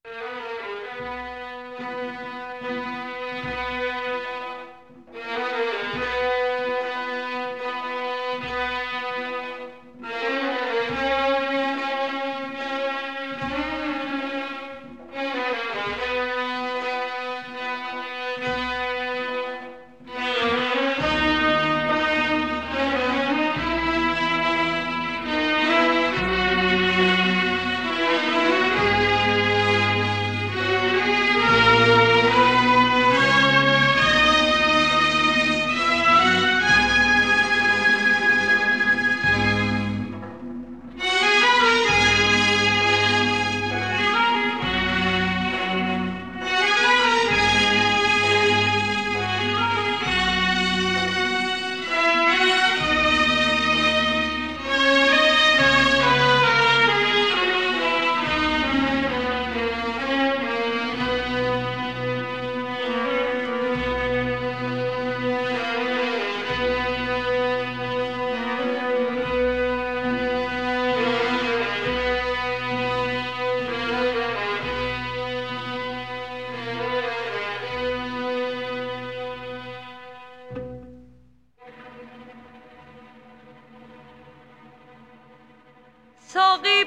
ساقی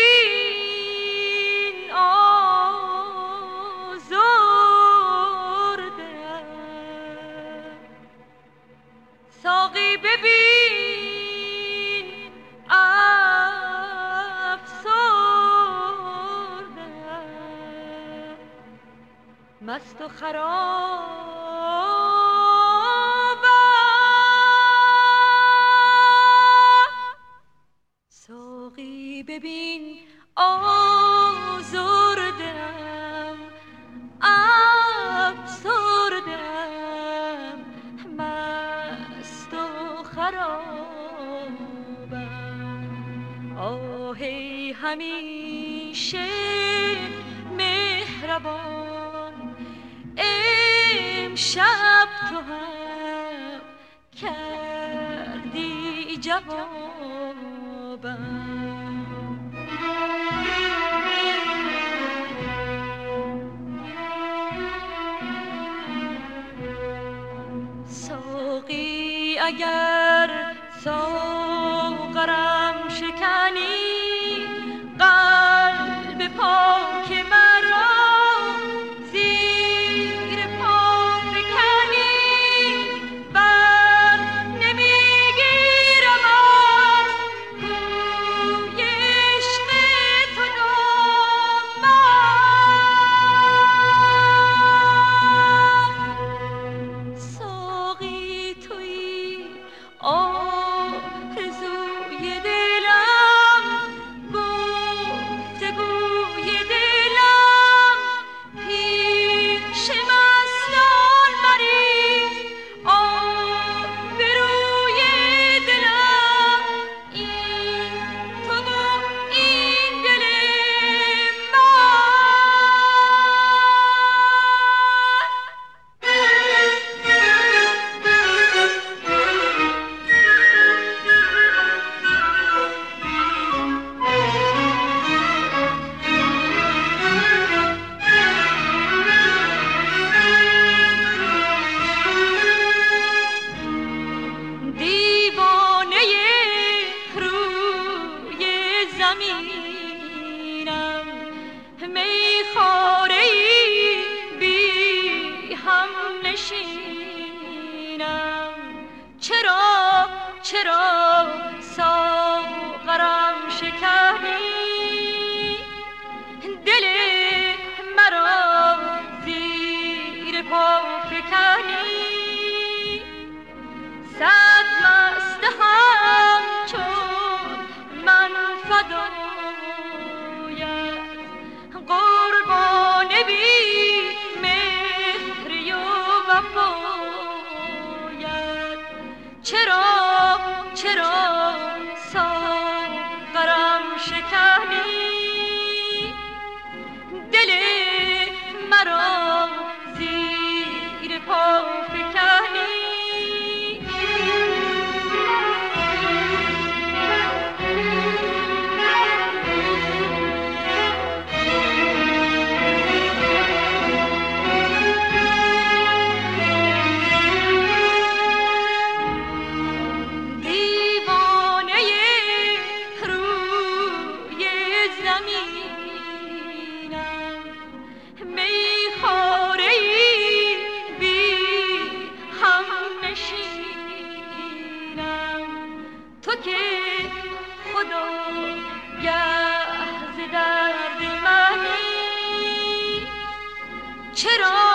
ببین آزردم، ساقی ببین افسردم، مست و ساقی ببین آزردم، افسردم، مست و خرابم. آهی همیشه مهربان، امشب تو هم کردی جوابم. ساقی اگر ساغرم شکنی، قلب پاک مرا زیر پا فکنی، بر نمیگیرم از کوی عشق تو نامم. ساقی تویی آرزوی دلم، گفتگوی دلم، پیش مستان مریز آبروی دلم. این تو و این دل دیوانه روی زمینم، میخواره‌ای بی هم نشینم. چرا ساغرم شکنی، دل مرا زیر پا فکنی. صد مست همچون من فدایت، قربان بی مهری و وفایت. چرا ساغرم شکنی، دل مرا زیر پا فکنی. چرا